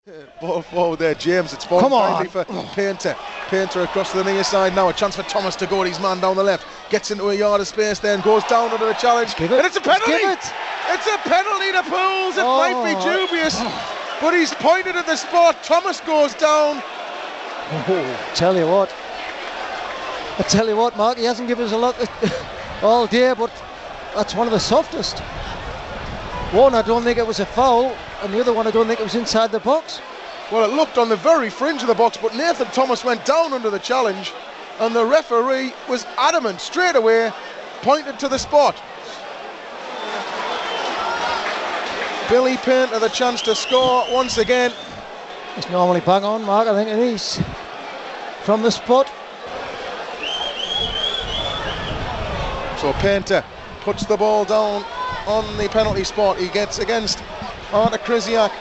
Ball forward there, James. It's forward finally for Painter. Painter across to the near side now. A chance for Thomas to go. His man down the left. Gets into a yard of space then. Goes down under the challenge. And it's a penalty! It's a penalty to Pools. It might be dubious, but he's pointed at the spot. Thomas goes down. I tell you what, Mark, he hasn't given us a lot all day, but that's one of the softest. One, I don't think it was a foul, and the other one, I don't think it was inside the box. Well, it looked on the very fringe of the box, but Nathan Thomas went down under the challenge, and the referee was adamant straight away, pointed to the spot. Billy Painter the chance to score once again. It's normally bang on, Mark, I think it is. From the spot. So Painter puts the ball down on the penalty spot. He gets against Artur Krysiak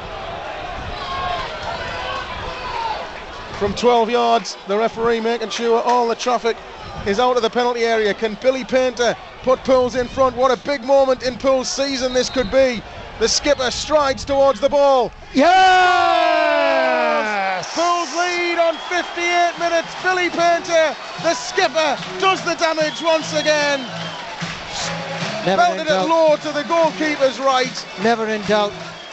from 12 yards. The referee making sure all the traffic is out of the penalty area. Can Billy Painter put Pools in front? What a big moment in Pools' season this could be. The skipper strides towards the ball. Yes! Pools lead on 58 minutes. Billy Painter, the skipper, does the damage once again. Belted it low to the goalkeeper's right. Never in doubt.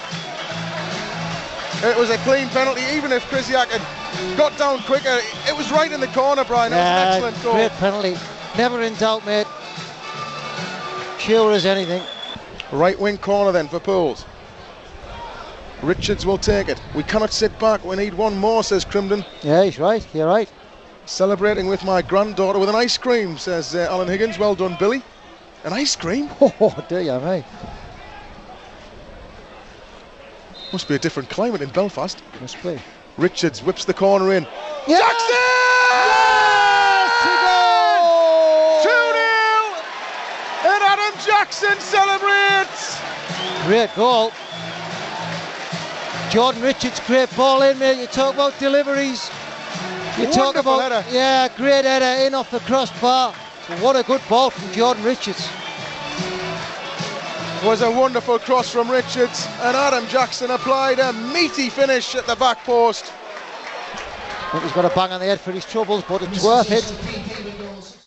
It was a clean penalty. Even if Krysiak had got down quicker, it was right in the corner, Brian. It was an excellent goal. Great penalty. Never in doubt, mate. Sure as anything. Right wing corner then for Pools. Richards will take it. We cannot sit back. We need one more, says Crimden. Yeah, he's right. You're right. Celebrating with my granddaughter with an ice cream, says Alan Higgins. Well done, Billy. An ice cream? Oh, do you, mate? Must be a different climate in Belfast. Must be. Richards whips the corner in. Yes! Jackson! Yes! 2-0! And Adam Jackson celebrates! Great goal. Jordan Richards, great ball in, mate. You talk about deliveries. You talk Wonderful about header. Yeah, great header in off the crossbar. What a good ball from Jordan Richards. Was a wonderful cross from Richards, and Adam Jackson applied a meaty finish at the back post. I think he's got a bang on the head for his troubles, but it's worth it.